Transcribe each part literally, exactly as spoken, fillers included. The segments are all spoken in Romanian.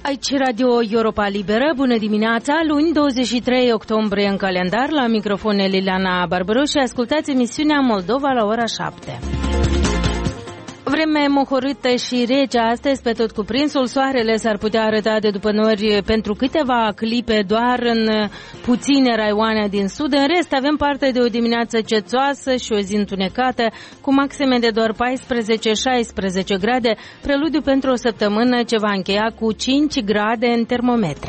Aici Radio Europa Liberă, bună dimineața, luni douăzeci și trei octombrie în calendar, la microfon Liliana Barbaru și ascultați emisiunea Moldova la ora șapte. Vreme mohorâtă și rece astăzi pe tot cuprinsul, soarele s-ar putea arăta de după nori pentru câteva clipe doar în puține raioane din sud. În rest avem parte de o dimineață cețoasă și o zi întunecată cu maxime de doar paisprezece șaisprezece grade, preludiu pentru o săptămână ce va încheia cu cinci grade în termometre.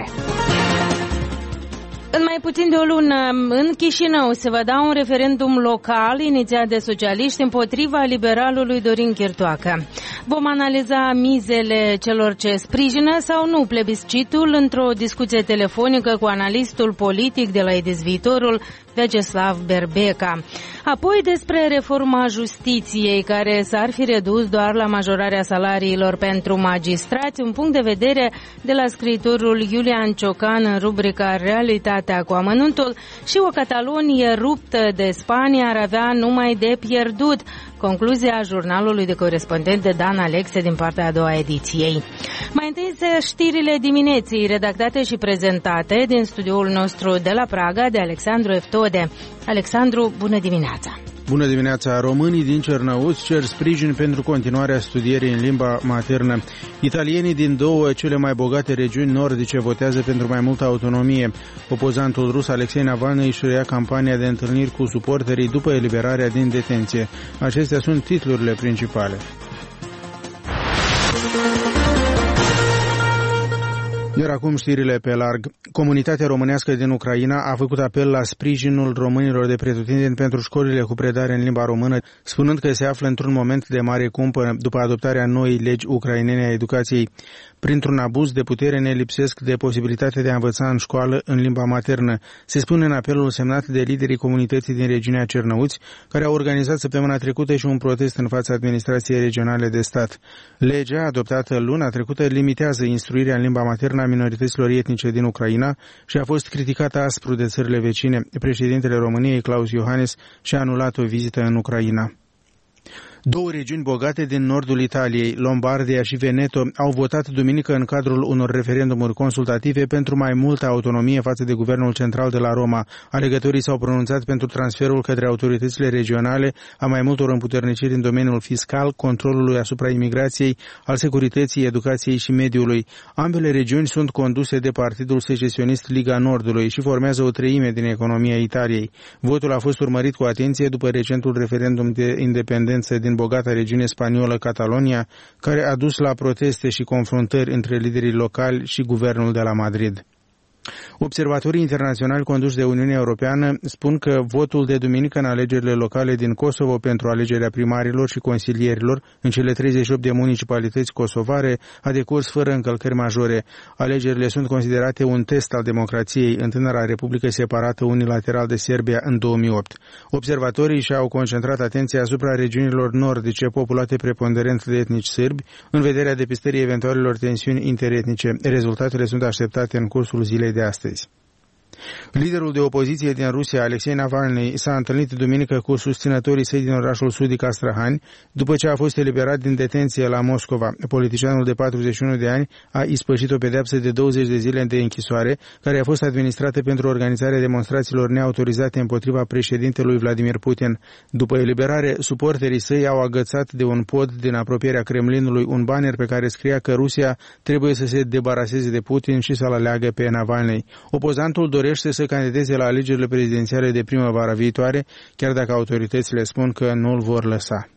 În mai puțin de o lună, în Chișinău se va da un referendum local inițiat de socialiști împotriva liberalului Dorin Chirtoacă. Vom analiza mizele celor ce sprijină sau nu plebiscitul într-o discuție telefonică cu analistul politic de la I D S Viitorul, Vyacheslav Berbeca. Apoi despre reforma justiției, care s-ar fi redus doar la majorarea salariilor pentru magistrați, un punct de vedere de la scriitorul Iulian Ciocan în rubrica Realitatea cu amănuntul, și o Catalonie ruptă de Spania ar avea numai de pierdut. Concluzia jurnalului de corespondent de Dan Alexe din partea a doua ediției. Mai întâi știrile dimineții, redactate și prezentate din studioul nostru de la Praga de Alexandru Eftode. Alexandru, bună dimineața! Bună dimineața! Românii din Cernăuți cer sprijin pentru continuarea studierii în limba maternă. Italienii din două cele mai bogate regiuni nordice votează pentru mai multă autonomie. Opozantul rus Alexei Navalny își reia campania de întâlniri cu suporterii după eliberarea din detenție. Acestea sunt titlurile principale. Iar acum știrile pe larg. Comunitatea românească din Ucraina a făcut apel la sprijinul românilor de pretutindeni pentru școlile cu predare în limba română, spunând că se află într-un moment de mare cumpănă după adoptarea noii legi ucrainene a educației. Printr-un abuz de putere ne lipsesc de posibilitatea de a învăța în școală în limba maternă, se spune în apelul semnat de liderii comunității din regiunea Cernăuți, care au organizat săptămâna trecută și un protest în fața administrației regionale de stat. Legea, adoptată luna trecută, limitează instruirea în limba maternă a minorităților etnice din Ucraina și a fost criticată aspru de țările vecine. Președintele României, Klaus Iohannis, și-a anulat o vizită în Ucraina. Două regiuni bogate din nordul Italiei, Lombardia și Veneto, au votat duminică în cadrul unor referendumuri consultative pentru mai multă autonomie față de guvernul central de la Roma. Alegătorii s-au pronunțat pentru transferul către autoritățile regionale a mai multor împuterniciri în domeniul fiscal, controlului asupra imigrației, al securității, educației și mediului. Ambele regiuni sunt conduse de partidul secesionist Liga Nordului și formează o treime din economia Italiei. Votul a fost urmărit cu atenție după recentul referendum de independență din bogata regiune spaniolă Catalonia, care a dus la proteste și confruntări între liderii locali și guvernul de la Madrid. Observatorii internaționali conduși de Uniunea Europeană spun că votul de duminică în alegerile locale din Kosovo pentru alegerea primarilor și consilierilor în cele treizeci și opt de municipalități kosovare a decurs fără încălcări majore. Alegerile sunt considerate un test al democrației în tânăra republică separată unilateral de Serbia în două mii opt. Observatorii și-au concentrat atenția asupra regiunilor nordice populate preponderent de etnici sârbi în vederea depistării eventualelor tensiuni interetnice. Rezultatele sunt așteptate în cursul zilei de astăzi. Liderul de opoziție din Rusia, Alexei Navalny, s-a întâlnit duminică cu susținătorii săi din orașul sudic Astrahani, după ce a fost eliberat din detenție la Moscova. Politicianul de patruzeci și unu de ani a ispășit o pedeapsă de douăzeci de zile de închisoare, care a fost administrată pentru organizarea demonstrațiilor neautorizate împotriva președintelui Vladimir Putin. După eliberare, suporterii săi au agățat de un pod din apropierea Kremlinului un banner pe care scria că Rusia trebuie să se debaraseze de Putin și să-l aleagă pe Navalny. Opozantul dorește să candideze la alegerile prezidențiale de primăvara viitoare, chiar dacă autoritățile spun că nu îl vor lăsa.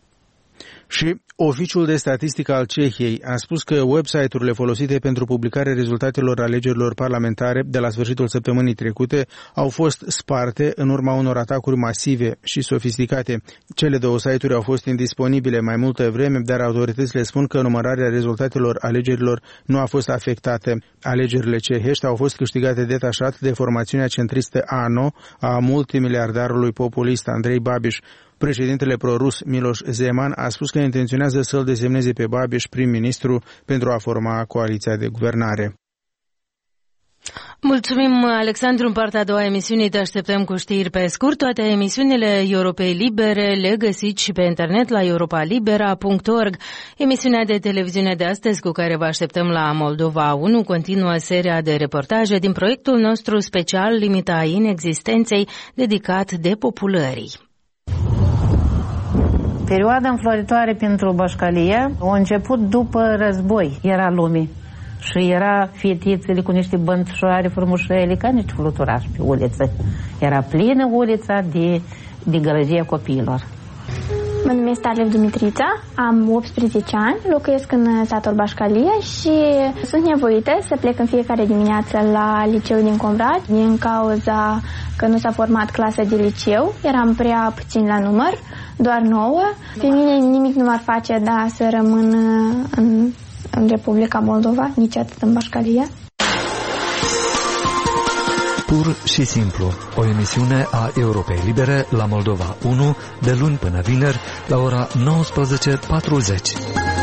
Și Oficiul de Statistică al Cehiei a spus că website-urile folosite pentru publicarea rezultatelor alegerilor parlamentare de la sfârșitul săptămânii trecute au fost sparte în urma unor atacuri masive și sofisticate. Cele două site-uri au fost indisponibile mai multă vreme, dar autoritățile spun că numărarea rezultatelor alegerilor nu a fost afectată. Alegerile cehești au fost câștigate detașat de formațiunea centristă A N O a multimiliardarului populist Andrei Babiš. Președintele prorus Miloš Zeman a spus că intenționează să-l desemneze pe Babiš prim-ministru pentru a forma coaliția de guvernare. Mulțumim, Alexandru. În partea a doua a emisiunii te așteptăm cu știri pe scurt. Toate emisiunile Europei Libere le găsiți și pe internet la europa libera punct org. Emisiunea de televiziune de astăzi, cu care vă așteptăm la Moldova unu, continuă seria de reportaje din proiectul nostru special Limita inexistenței, dedicat depopulării. Perioada înfloritoare pentru Bașcalia a început după război. Era lume. Și era fetițele cu niște bănțoare frumușele, ca niște fluturași pe uliță. Era plină ulița de, de gălăgie copiilor. Mă numesc Alev Dumitrița, am optsprezece ani, locuiesc în satul Bașcalia și sunt nevoită să plec în fiecare dimineață la liceul din Comrat, din cauza că nu s-a format clasa de liceu, eram prea puțin la număr, doar nouă. Pe mine nimic nu m-ar face, da, să rămân în, în Republica Moldova, nici atât în Bașcalia. Pur și simplu, o emisiune a Europei Libere la Moldova unu, de luni până vineri, la ora nouăsprezece patruzeci.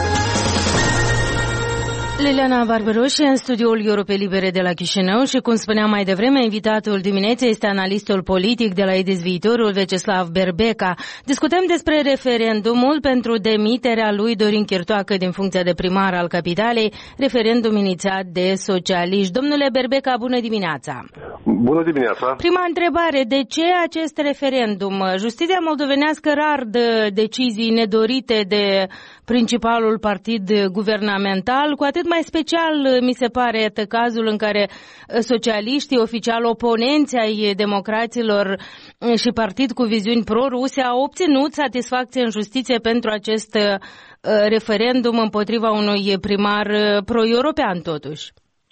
Liliana Barberoș în studioul Europei Libere de la Chișinău și, cum spuneam mai devreme, invitatul dimineții este analistul politic de la I D E S Viitorul, Veceslav Berbeca. Discutăm despre referendumul pentru demiterea lui Dorin Chirtoacă din funcția de primar al capitalei, referendum inițiat de socialiști. Domnule Berbeca, bună dimineața! Bună dimineața! Prima întrebare, de ce acest referendum? Justiția moldovenească rar dă decizii nedorite de principalul partid guvernamental, cu atât mai special mi se pare cazul în care socialiștii, oficial oponenți ai democraților și partid cu viziuni pro-ruse, au obținut satisfacție în justiție pentru acest referendum împotriva unui primar pro-european totuși.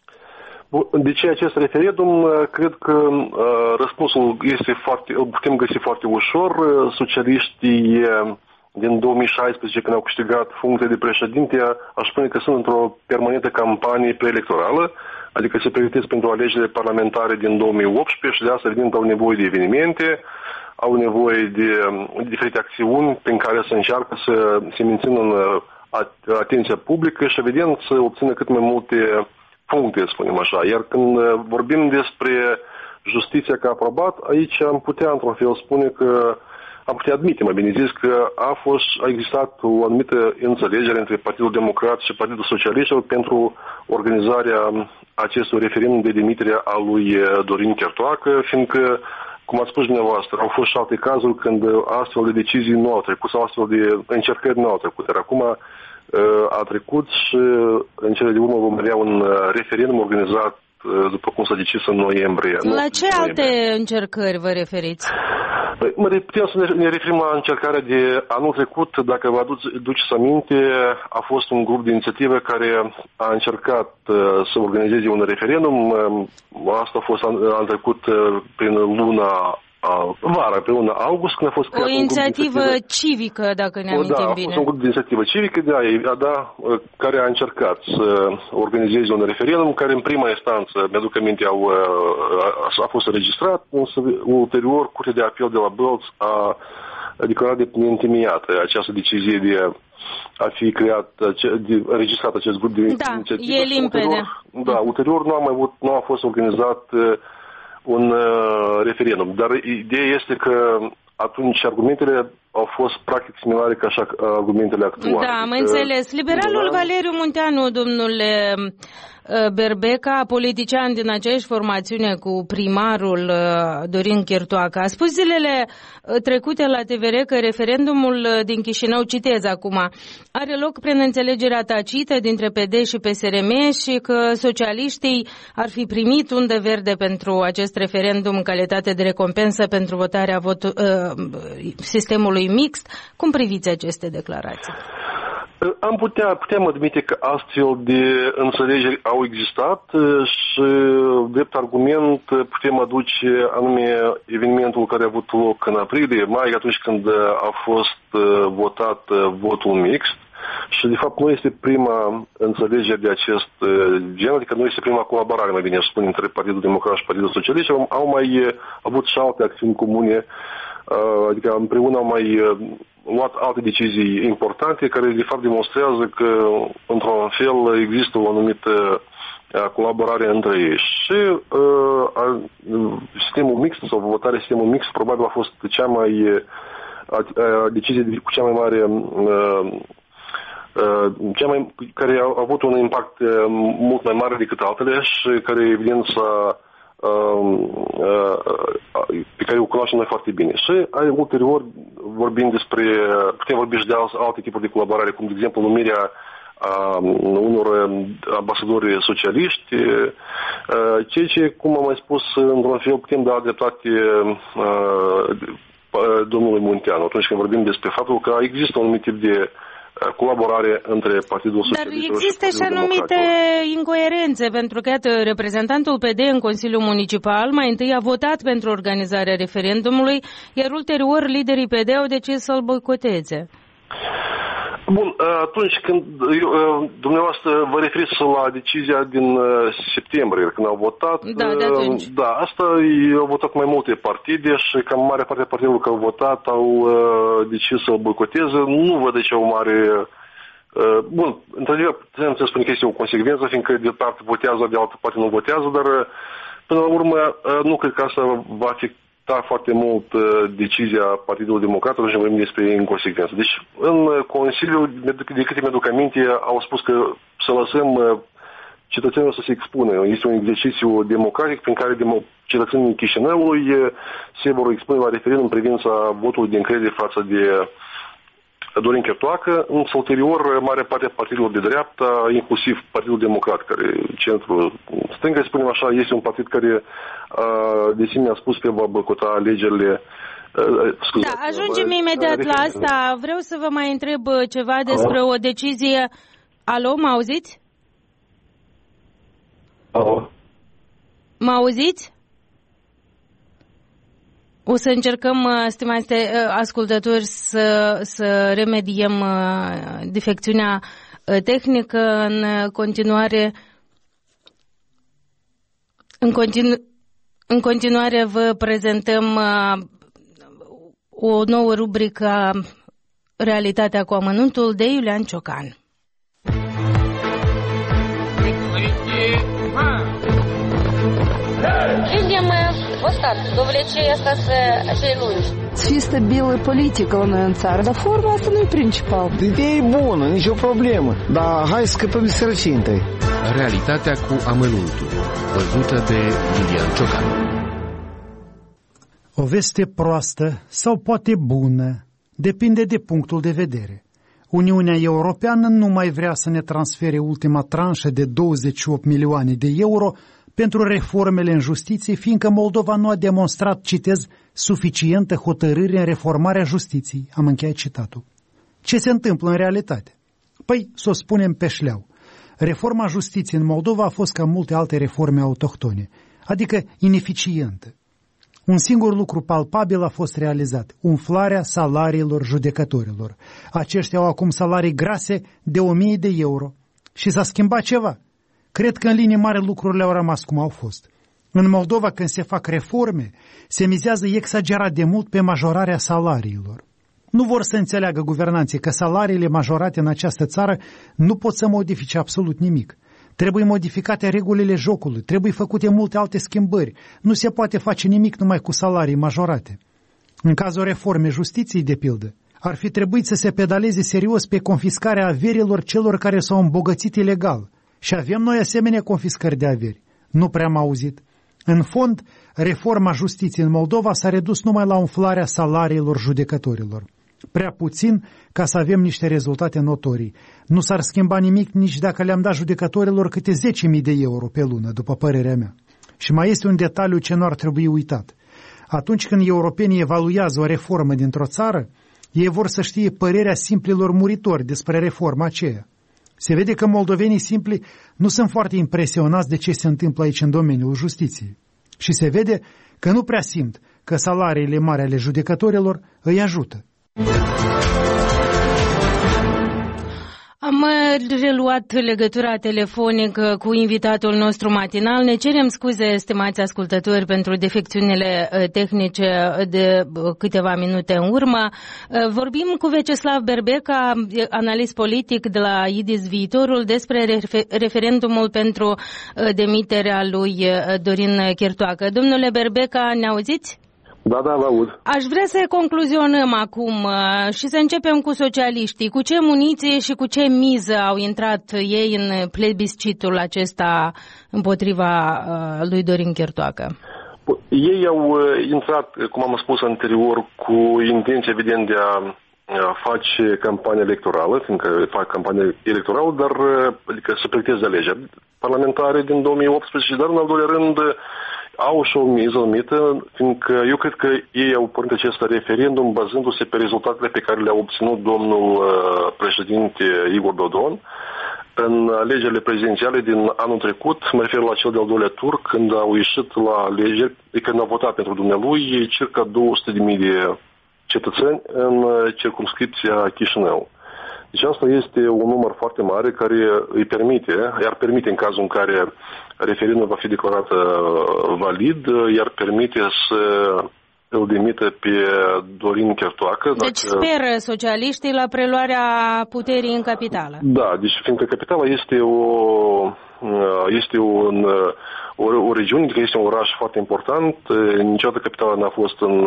De ce acest referendum? Cred că uh, răspunsul este foarte, putem găsi foarte ușor. Socialiștii din două mii șaisprezece, când au câștigat funcția de președinte, aș spune că sunt într-o permanentă campanie preelectorală, adică se pregătesc pentru alegerile parlamentare din două mii optsprezece și de asta, evident, au nevoie de evenimente, au nevoie de diferite acțiuni prin care să încearcă să se mențină în atenția publică și, evident, să obțină cât mai multe puncte, spunem așa. Iar când vorbim despre justiția ca aprobat, aici am putea, într-un fel, spune că am putea admite, mai bine zis, că a fost, a existat o anumită înțelegere între Partidul Democrat și Partidul Socialiștilor pentru organizarea acestui referendum de demitere a lui Dorin Chirtoacă, fiindcă, cum ați spus dumneavoastră, au fost și alte cazuri când astfel de decizii nu au trecut sau astfel de încercări nu au trecut. Iar acum a trecut și în cele de urmă vom avea un referendum organizat, după cum s-a decis, în noiembrie. La ce alte încercări vă referiți? Mă, putem să ne referim la încercarea de anul trecut. Dacă vă aduceți aminte, a fost un grup de inițiativă care a încercat să organizeze un referendum. Asta a fost anul trecut prin luna vara, pe luna august, când a fost creat o inițiativă civică, dacă ne amintim da, bine. Da, a fost un grup de inițiativă civică, da, da, care a încercat să organizeze un referendum, care în prima instanță, mi-aduc aminte, au, a fost înregistrat, însă ulterior Curtea de Apel de la Bălț a declarat de neîntemeiată această decizie de a fi creat, de înregistrat acest grup de da, inițiativă. Da, e limpede. Ulterior, da, ulterior nu a mai avut, nu a fost organizat un uh, referendum. Dar ideea este că atunci argumentele au fost practic similare ca așa argumentele actuale. Da, am înțeles. Liberalul da. Valeriu Munteanu, domnule Berbeca, politician din aceeași formațiune cu primarul Dorin Chirtoacă, a spus zilele trecute la T V R că referendumul din Chișinău, citez acum, are loc prin înțelegerea tacită dintre P D și P S R M și că socialiștii ar fi primit undă verde pentru acest referendum în calitate de recompensă pentru votarea votu- sistemului mixt. Cum priviți aceste declarații? Am putea, putem admite că astfel de înțelegeri au existat și, drept argument, putem aduce anume evenimentul care a avut loc în aprilie, mai atunci când a fost votat votul mixt. Și, de fapt, nu este prima înțelegere de acest gen, adică nu este prima colaborare, mai bine aș spune, între Partidul Democrat și Partidul Socialist. Au mai avut și alte acțiuni comune, adică împreună au mai luat alte decizii importante care, de fapt, demonstrează că, într-un fel, există o anumită colaborare între ei. Și uh, sistemul mixt sau votarea sistemul mixt probabil a fost cea mai a, a, decizie cu cea mai mare uh, uh, cea mai, care a avut un impact uh, mult mai mare decât altele și care evident s-a uh, uh, pe care o cunoaștem noi foarte bine. Și uh, ulterior vorbim despre, putem vorbi și de alte tipuri de colaborare, cum de exemplu numirea a unor ambasadori socialiști, ceea ce, cum am mai spus, într-un fel putem da dreptate domnului Munteanu atunci când vorbim despre faptul că există un anumit tip de colaborare între Partidul Socialist. Dar există și anumite incoerențe, pentru că, iată, reprezentantul P D în Consiliul Municipal mai întâi a votat pentru organizarea referendumului, iar ulterior liderii P D au decis să-l boicoteze. Bun, atunci când eu, dumneavoastră vă referiți la decizia din septembrie, când au votat, da, de atunci. Da, asta au votat mai multe partide și cam mare parte a partidelor care au votat au decis să-l boicoteze. Nu văd de ce o mare... Bun, într-adevăr, putem să spun că este o consecvență, fiindcă de parte votează, de altă parte nu votează, dar până la urmă nu cred că asta va afecta foarte mult uh, decizia Partidului Democrat atunci vorbim despre inconsecvență. Deci, în Consiliu, de câte mi-aduc aminte, au spus că să lăsăm uh, cetățenilor să se expună. Este un exercițiu democratic prin care demo- cetățenii Chișinăului uh, se vor expune la referendum în privința votului de încredere față de Dorin Chertoacă, însă ulterior, mare parte a partidelor de dreapta, inclusiv Partidul Democrat, care centrul stânga, spunem așa, este un partid care de asemenea a spus că va boicota alegerile. Scuze, da, ajungem imediat la asta. Vreau să vă mai întreb ceva despre Alo? o decizie. Alo, mă auziți? Alo? Mă auziți? O să încercăm, stimați ascultători, să, să remediem defecțiunea tehnică. În continuare, în, continu, în continuare vă prezentăm o nouă rubrică, Realitatea cu amănuntul, de Iulian Ciocan. Видимо, вот так, довлечение остаться lungi. Fi stabilă politică la noi în țară, dar forma asta nu e principal. Ideea e bună, nicio problemă, dar hai să scăpăm de sărăcie întâi. Realitatea cu amănuntul, văzută de Iulian Ciocan. O veste proastă sau poate bună, depinde de punctul de vedere. Uniunea Europeană nu mai vrea să ne transfere ultima tranșă de douăzeci și opt milioane de euro pentru reformele în justiție, fiindcă Moldova nu a demonstrat, citez, suficientă hotărâre în reformarea justiției. Am încheiat citatul. Ce se întâmplă în realitate? Păi, să o spunem pe șleau. Reforma justiției în Moldova a fost ca multe alte reforme autohtone, adică ineficientă. Un singur lucru palpabil a fost realizat, umflarea salariilor judecătorilor. Aceștia au acum salarii grase de o mie de euro. Și s-a schimbat ceva. Cred că în linii mari lucrurile au rămas cum au fost. În Moldova, când se fac reforme, se mizează exagerat de mult pe majorarea salariilor. Nu vor să înțeleagă guvernanții că salariile majorate în această țară nu pot să modifice absolut nimic. Trebuie modificate regulile jocului, trebuie făcute multe alte schimbări. Nu se poate face nimic numai cu salarii majorate. În cazul reformei justiției, de pildă, ar fi trebuit să se pedaleze serios pe confiscarea averilor celor care s-au îmbogățit ilegal. Și avem noi asemenea confiscări de averi. Nu prea am auzit. În fond, reforma justiției în Moldova s-a redus numai la umflarea salariilor judecătorilor. Prea puțin ca să avem niște rezultate notorii. Nu s-ar schimba nimic nici dacă le-am dat judecătorilor câte zece mii de euro pe lună, după părerea mea. Și mai este un detaliu ce nu ar trebui uitat. Atunci când europenii evaluează o reformă dintr-o țară, ei vor să știe părerea simplilor muritori despre reforma aceea. Se vede că moldovenii simpli nu sunt foarte impresionați de ce se întâmplă aici în domeniul justiției. Și se vede că nu prea simt că salariile mari ale judecătorilor îi ajută. Am reluat legătura telefonică cu invitatul nostru matinal. Ne cerem scuze, stimați ascultători, pentru defecțiunile tehnice de câteva minute în urmă. Vorbim cu Vyacheslav Berbeca, analist politic de la I D I S Viitorul, despre referendumul pentru demiterea lui Dorin Chirtoacă. Domnule Berbeca, ne auziți? Da, da, vă aud. Aș vrea să concluzionăm acum și să începem cu socialiștii. Cu ce muniție și cu ce miză au intrat ei în plebiscitul acesta împotriva lui Dorin Chirtoacă? Ei au intrat, cum am spus anterior, cu intenție evident de a face campanie electorală, fiindcă fac campanie electorală, dar adică să pregăteze alegeri parlamentare din două mii optsprezece, dar în al doilea rând au și o miză anumită, fiindcă eu cred că ei au pornit acest referendum bazându-se pe rezultatele pe care le-a obținut domnul președinte Igor Dodon în alegerile prezidențiale din anul trecut. Mă refer la cel de-al doilea tur, când au ieșit la alegeri, când au votat pentru dumnealui circa două sute de mii de cetățeni în circumscripția Chișinău. Deci asta este un număr foarte mare care îi permite, iar permite în cazul în care referendumul va fi declarat valid, iar permite să îl demită pe Dorin Chirtoacă. Deci dacă... speră socialiștii la preluarea puterii în capitală. Da, deci fiindcă capitala este o este un, o, o regiune, este un oraș foarte important. Niciodată capitala n-a fost în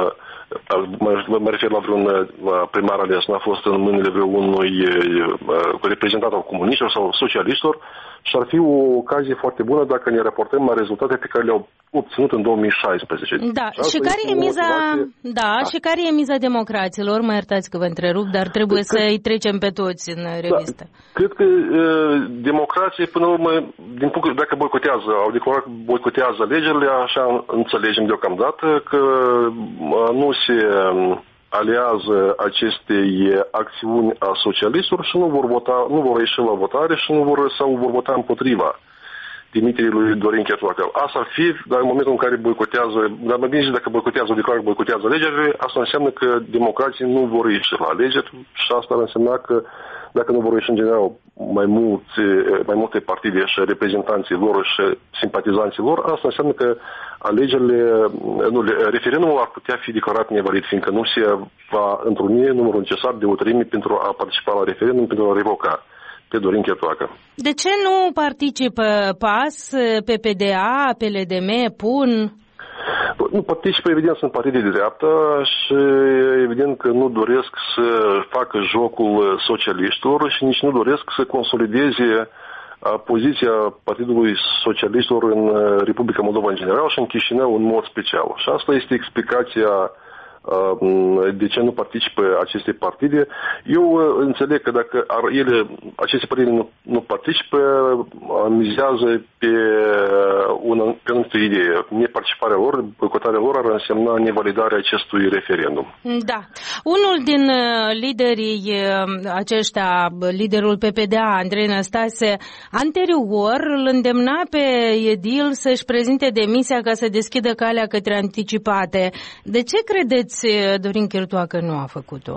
Mă, mă refer la vreun primar ales, n-a fost în mâinile vreunui reprezentant al comuniștilor sau socialiștilor și ar fi o ocazie foarte bună dacă ne raportăm la rezultate pe care le-au obținut în două mii șaisprezece. Da, și, și care e miza motivație... da, da, și care e miza democraților? Mă iertați că vă întrerup, dar trebuie cred... să-i trecem pe toți în revistă. Da, cred că uh, democrație, până la urmă, din punct dacă boicotează, au declarat boicotează alegerile, așa înțelegem deocamdată că uh, nu se uh, aliază acestei acțiuni a socialiștilor și nu vor vota, nu vor ieși la votare și nu vor sau vor vota împotriva demiterii lui Dorin Chirtoacă. Asta ar fi, dar în momentul în care boicotează, dar mă bine dacă boicotează, o declară că boicotează alegerile, asta înseamnă că democrații nu vor ieși la alegeri și asta ar însemna că dacă nu vor ieși în general mai multe, mai multe partide și reprezentanții lor și simpatizanții lor, asta înseamnă că alegerile, nu, referendumul ar putea fi declarat nevalid, fiindcă nu se va întruni numărul necesar de o treime pentru a participa la referendum, pentru a revoca pe Dorin Chirtoacă. De ce nu participă P A S, P P D A, P L D M, P U N? Nu participă, evident, sunt partide de dreapta și evident că nu doresc să facă jocul socialiștilor și nici nu doresc să consolideze poziția Partidului Socialiștilor în Republica Moldova în general și în Chișinău în mod special. Și asta este explicația de ce nu participă aceste partide. Eu înțeleg că dacă ele, aceste partide nu, nu participă, mizează pe una, pe anumită idee. Neparticiparea lor, boicotarea lor ar însemna nevalidarea acestui referendum. Da. Unul din liderii aceștia, liderul P P D A, Andrei Năstase, anterior îl îndemna pe edil să-și prezinte demisia ca să deschidă calea către anticipate. De ce credeți Dorin Chirtoacă nu a făcut-o?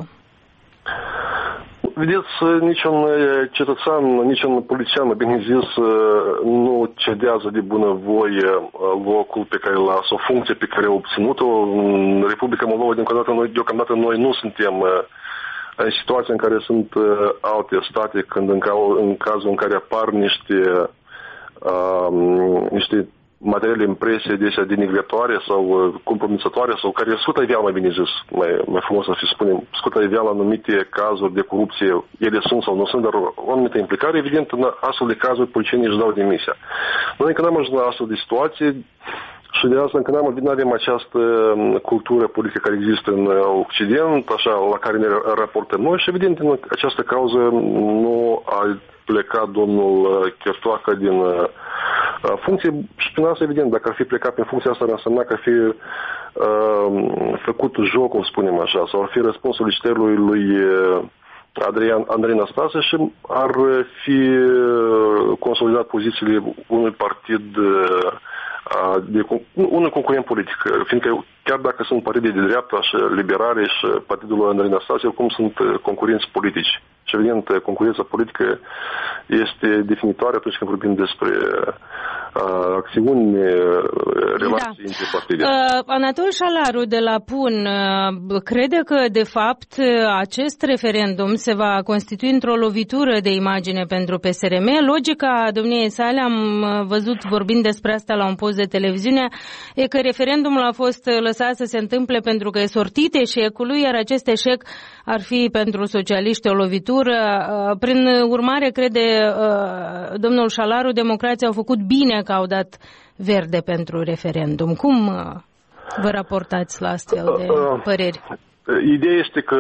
Vedeți, niciun cetățean, niciun politician, bine zis, nu cedează de bunăvoie locul pe care l-a, sau funcție pe care a obținut-o. În Republica Moldova, deocamdată noi, deocamdată noi nu suntem în situația în care sunt alte state, când în, ca, în cazul în care apar niște, uh, niște materiale imprese adesea denigratoare sau compromisătoare sau care scută iveală, mai bine zis, mai, mai frumos să fi spunem, scută iveală anumite cazuri de corupție, ele sunt sau nu sunt, dar o anumită implicare, evident, în astfel de cazuri policienii își dau demisia. Noi încă n-am ajuns la astfel de situație și de asta încă n-am, avem această cultură politică care există în Occident, așa, la care ne raportăm noi și evident, în această cauză nu a plecat domnul Chirtoacă din funcție și prin asta, evident, dacă ar fi plecat prin funcția asta, ar însemna că ar fi uh, făcut jocul, spunem așa, sau ar fi răspuns solicitării lui Adrian, Andrei Năstase și ar fi consolidat pozițiile unui partid, uh, de, unui concurent politic, fiindcă chiar dacă sunt partide de dreapta și liberare și partidul lui Andrei Năstase, cum sunt concurenți politici Și evident, concurența politică este definitoare atunci când vorbim despre uh, acțiuni, relații da. între partide. Uh, Anatol Șalaru de la P U N uh, crede că, de fapt, acest referendum se va constitui într-o lovitură de imagine pentru P S R M. Logica domniei sale, am văzut vorbind despre asta la un post de televiziune, e că referendumul a fost lăsat să se întâmple pentru că e sortit eșecului, iar acest eșec ar fi pentru socialiști o lovitură. Prin urmare, crede domnul Șalaru, democrații au făcut bine că au dat verde pentru referendum. Cum vă raportați la astfel de păreri? Ideea este că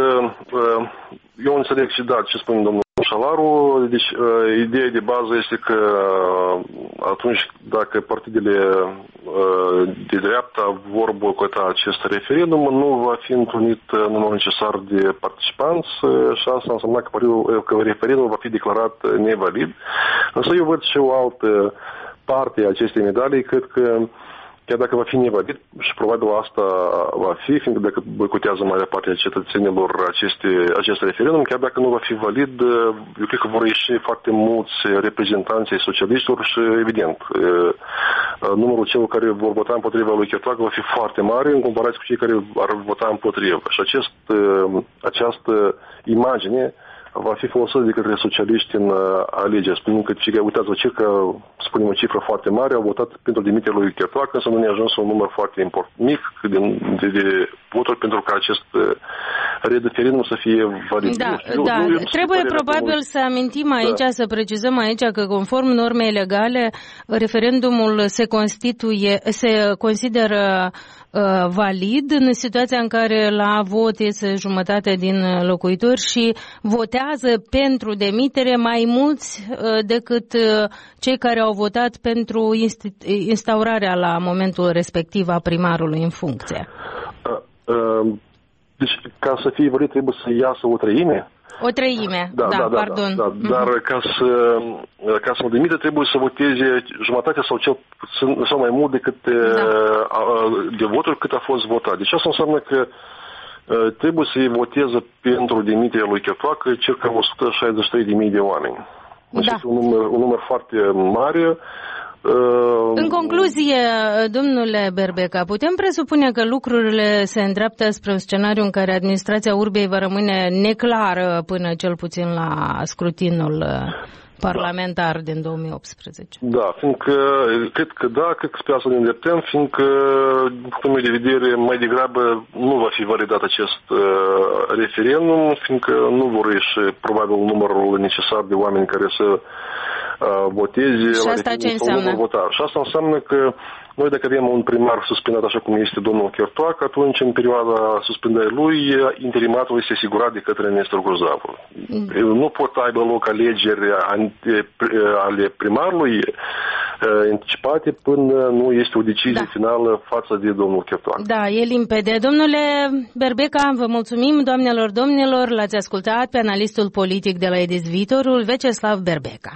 eu înțeleg și da ce spune domnul Șalaru, deci ideea de bază este că atunci dacă partidele de dreapta vor boicota acest referendum, nu va fi întrunit numărul necesar de participanți și asta înseamnă că, că referendumul va fi declarat nevalid. Însă eu văd și o altă parte a acestei medalii, cred că chiar dacă va fi nevalid, și probabil asta va fi, fiindcă dacă boicotează marea parte a cetățenilor aceste, acest referendum, chiar dacă nu va fi valid, eu cred că vor ieși foarte mulți reprezentanți ai socialiștilor și, evident, numărul celor care vor vota împotriva lui Chirtoacă va fi foarte mare în comparație cu cei care ar vota împotriva. Și acest, această imagine va fi folosită de către socialiști în alegeri, spunând că, uitați-vă, circa, spunem o cifră foarte mare, au votat pentru demiterea lui Chirtoacă, însă nu ne-a ajuns un număr foarte important, mic de, de, de voturi pentru ca acest referendum să fie valid. Da, eu, da. Nu, eu trebuie probabil să amintim aici, da. să precizăm aici că conform normei legale, referendumul se constituie, se consideră valid în situația în care la vot iese jumătate din locuitori și votează pentru demitere mai mulți decât cei care au votat pentru instaurarea la momentul respectiv a primarului în funcție. Deci, ca să fie valid, trebuie să iasă o treime? O treime, da, da, da pardon. Da, da, da. Dar ca să, ca să mă demite, trebuie să voteze jumătate sau cel sau mai mult decât da. de voturi cât a fost votat. Deci asta înseamnă că trebuie să-i voteze pentru demiterea lui Chirtoacă circa o sută șaizeci și trei de mii de oameni. Deci da. Este un număr, un număr foarte mare. În concluzie, domnule Berbeca, putem presupune că lucrurile se îndreaptă spre un scenariu în care administrația Urbiei va rămâne neclară până cel puțin la scrutinul parlamentar din două mii optsprezece. Da, fiindcă, cred că da, cred că spre asta ne îndreptăm, fiindcă, din punctul meu de vedere, mai degrabă nu va fi validat acest uh, referendum, fiindcă nu vor ieși probabil numărul necesar de oameni care să uh, voteze. Și asta ce înseamnă? Vota. Și asta înseamnă că noi, dacă avem un primar suspendat așa cum este domnul Chirtoacă, atunci, în perioada suspendării lui, interimatul este asigurat de către Nestor Grozavu. Mm. Nu pot aibă loc alegeri ale primarului anticipate până nu este o decizie da. finală față de domnul Chirtoacă. Da, e limpede. Domnule Berbeca, vă mulțumim, doamnelor, domnilor, l-ați ascultat pe analistul politic de la Edis Viitorul, Veceslav Berbeca.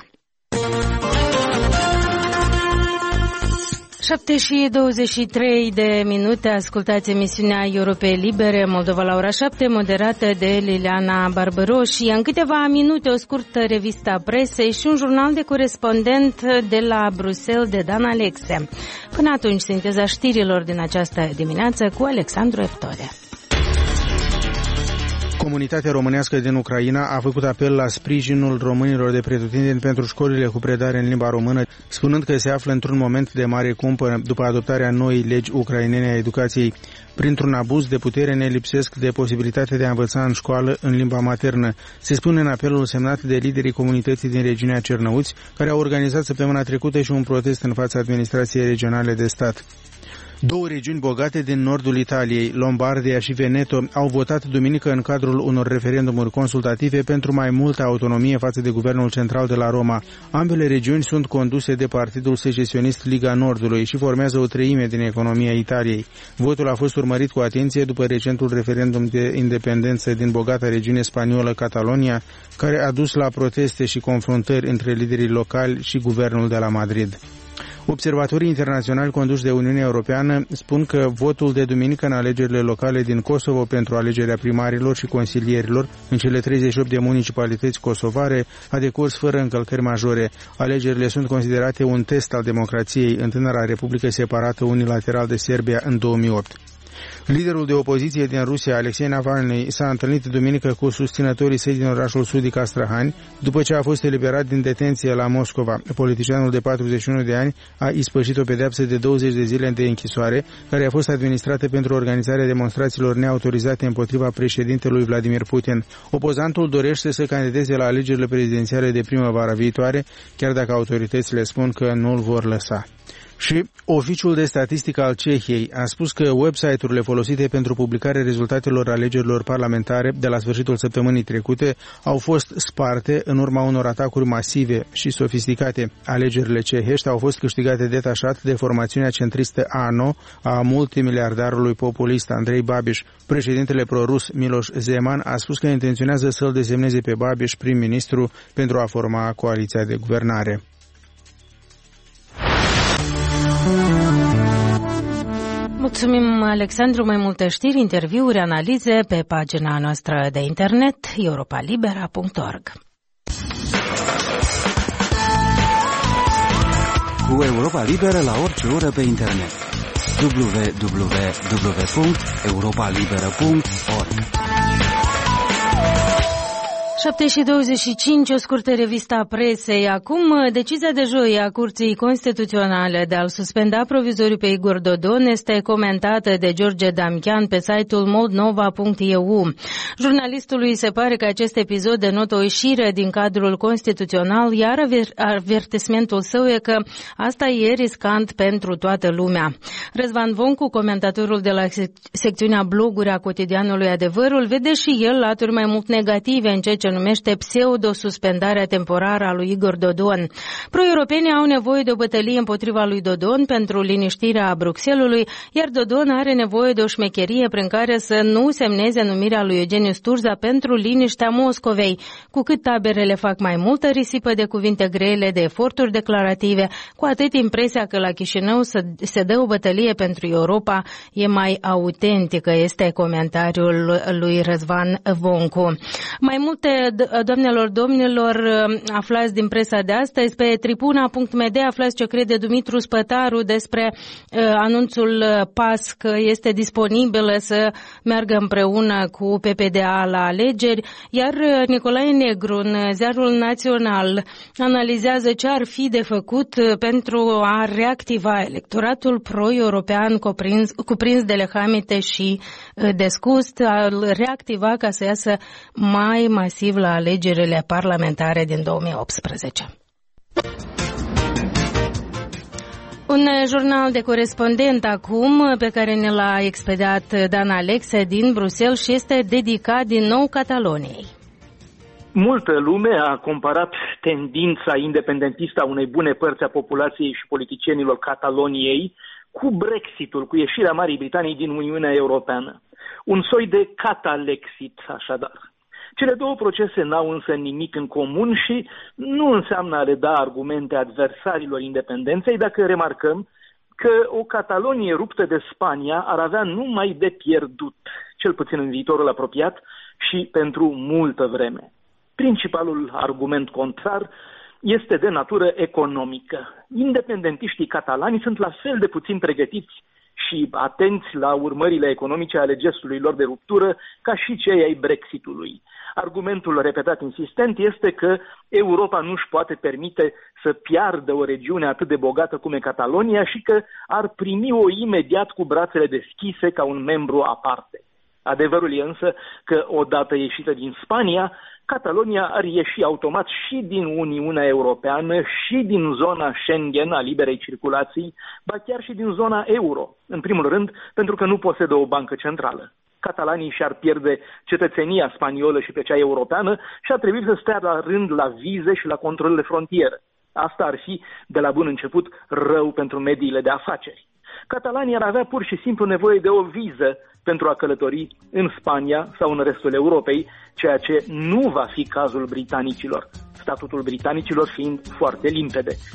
șapte și douăzeci și trei de minute, ascultați emisiunea Europei Libere, Moldova la ora șapte, moderată de Liliana Barbăroși. În câteva minute o scurtă revistă a presei și un jurnal de corespondent de la Bruxelles de Dan Alexe. Până atunci, sinteza știrilor din această dimineață cu Alexandru Eftore. Comunitatea românească din Ucraina a făcut apel la sprijinul românilor de pretutindeni pentru școlile cu predare în limba română, spunând că se află într-un moment de mare cumpănă după adoptarea noii legi ucrainene a educației. Printr-un abuz de putere ne lipsesc de posibilitatea de a învăța în școală în limba maternă, se spune în apelul semnat de liderii comunității din regiunea Cernăuți, care au organizat săptămâna trecută și un protest în fața administrației regionale de stat. Două regiuni bogate din nordul Italiei, Lombardia și Veneto, au votat duminică în cadrul unor referendumuri consultative pentru mai multă autonomie față de guvernul central de la Roma. Ambele regiuni sunt conduse de partidul secesionist Liga Nordului și formează o treime din economia Italiei. Votul a fost urmărit cu atenție după recentul referendum de independență din bogata regiune spaniolă Catalonia, care a dus la proteste și confruntări între liderii locali și guvernul de la Madrid. Observatorii internaționali conduși de Uniunea Europeană spun că votul de duminică în alegerile locale din Kosovo pentru alegerea primarilor și consilierilor în cele treizeci și opt de municipalități kosovare a decurs fără încălcări majore. Alegerile sunt considerate un test al democrației în tânăra republică separată unilateral de Serbia în două mii opt. Liderul de opoziție din Rusia, Alexei Navalny, s-a întâlnit duminică cu susținătorii săi din orașul sudic Astrahani, după ce a fost eliberat din detenție la Moscova. Politicianul de patruzeci și unu de ani a ispășit o pedeapsă de douăzeci de zile de închisoare, care a fost administrată pentru organizarea demonstrațiilor neautorizate împotriva președintelui Vladimir Putin. Opozantul dorește să candideze la alegerile prezidențiale de primăvara viitoare, chiar dacă autoritățile spun că nu îl vor lăsa. Și Oficiul de Statistică al Cehiei a spus că website-urile folosite pentru publicarea rezultatelor alegerilor parlamentare de la sfârșitul săptămânii trecute au fost sparte în urma unor atacuri masive și sofisticate. Alegerile cehești au fost câștigate detașat de formațiunea centristă A N O a multimiliardarului populist Andrei Babiš. Președintele prorus Miloš Zeman a spus că intenționează să-l desemneze pe Babiš prim-ministru pentru a forma coaliția de guvernare. Mulțumim, Alexandru. Mai multe știri, interviuri, analize pe pagina noastră de internet europa libera punct org. Cu Europa Liberă la orice oră pe internet. w w w punct europa liberă punct org. șapte și douăzeci și cinci, o scurtă revistă a presei. Acum, decizia de joi a Curții Constituționale de a-l suspenda provizoriu pe Igor Dodon este comentată de George Damchian pe site-ul moldnova punct e u. Jurnalistului se pare că acest episod denotă o ieșire din cadrul constituțional, iar avertismentul său e că asta e riscant pentru toată lumea. Răzvan Voncu, comentatorul de la secțiunea bloguri a cotidianului Adevărul, vede și el laturi mai mult negative în ceea ce numește pseudo-suspendarea temporară a lui Igor Dodon. Pro-europenii au nevoie de o bătălie împotriva lui Dodon pentru liniștirea Bruxelului, iar Dodon are nevoie de o șmecherie prin care să nu semneze numirea lui Eugeniu Sturza pentru liniștea Moscovei. Cu cât taberele fac mai multă risipă de cuvinte grele, de eforturi declarative, cu atât impresia că la Chișinău se dă o bătălie pentru Europa e mai autentică, este comentariul lui Răzvan Voncu. Mai multe, doamnelor, domnilor, aflați din presa de astăzi, pe tribuna punct m d aflați ce crede Dumitru Spătaru despre uh, anunțul P A S că este disponibilă să meargă împreună cu P P D A la alegeri, iar Nicolae Negru în Ziarul Național analizează ce ar fi de făcut pentru a reactiva electoratul pro-european cuprins, cuprins de lehamite și descust, a reactiva ca să iasă mai masiv la alegerile parlamentare din două mii optsprezece. Un jurnal de corespondent acum pe care ne l-a expediat Dan Alexe din Bruxelles și este dedicat din nou Cataloniei. Multă lume a comparat tendința independentistă a unei bune părți a populației și politicienilor Cataloniei cu Brexitul, cu ieșirea Marii Britanii din Uniunea Europeană. Un soi de catalexit, așadar. Cele două procese n-au însă nimic în comun și nu înseamnă a le da argumente adversarilor independenței dacă remarcăm că o Catalonie ruptă de Spania ar avea numai de pierdut, cel puțin în viitorul apropiat și pentru multă vreme. Principalul argument contrar este de natură economică. Independentiștii catalani sunt la fel de puțin pregătiți și atenți la urmările economice ale gestului lor de ruptură ca și cei ai Brexitului. Argumentul repetat insistent este că Europa nu își poate permite să piardă o regiune atât de bogată cum e Catalonia și că ar primi-o imediat cu brațele deschise ca un membru aparte. Adevărul e însă că, odată ieșită din Spania, Catalonia ar ieși automat și din Uniunea Europeană și din zona Schengen a liberei circulații, ba chiar și din zona euro, în primul rând pentru că nu posedă o bancă centrală. Catalanii și-ar pierde cetățenia spaniolă și pe cea europeană și ar trebui să stea la rând la vize și la control de frontieră. Asta ar fi, de la bun început, rău pentru mediile de afaceri. Catalanii ar avea pur și simplu nevoie de o viză pentru a călători în Spania sau în restul Europei, ceea ce nu va fi cazul britanicilor, statutul britanicilor fiind foarte limpede.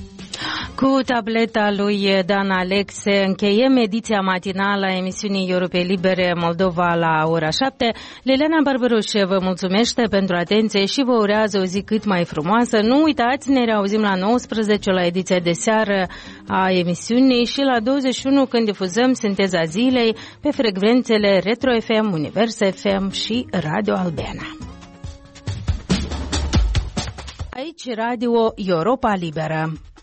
Cu tableta lui Dan Alexe încheiem ediția matinală a emisiunii Europei Libere Moldova la ora șapte. Liliana Barbaruș vă mulțumește pentru atenție și vă urează o zi cât mai frumoasă. Nu uitați, ne reauzim la nouăsprezece la ediția de seară a emisiunii și la douăzeci și unu când difuzăm Sinteza Zilei pe frecvențele Retro F M, Univers F M și Radio Albeana. Aici Radio Europa Liberă.